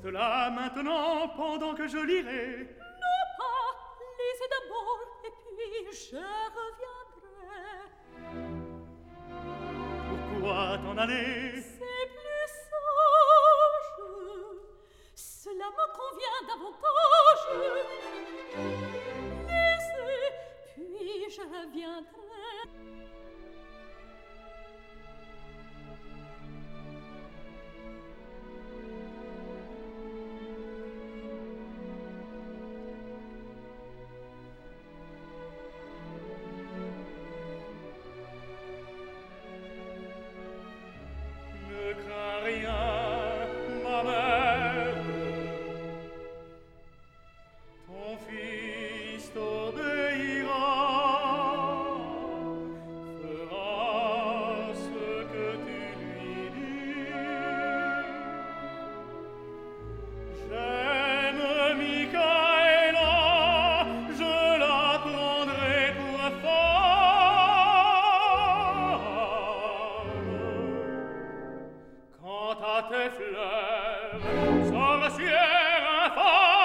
là maintenant pendant que je lirai. Non pas, lisez d'abord et puis je reviendrai. Pourquoi t'en aller? C'est plus sage. Cela me convient davantage. Laissez, puis je reviendrai. Ne crains rien, ma mère. Ton fils t'obéira, fera ce que tu lui dis. J'aime Micaëla, je la prendrai pour femme. Quant à tes fleurs, sorcière infâme,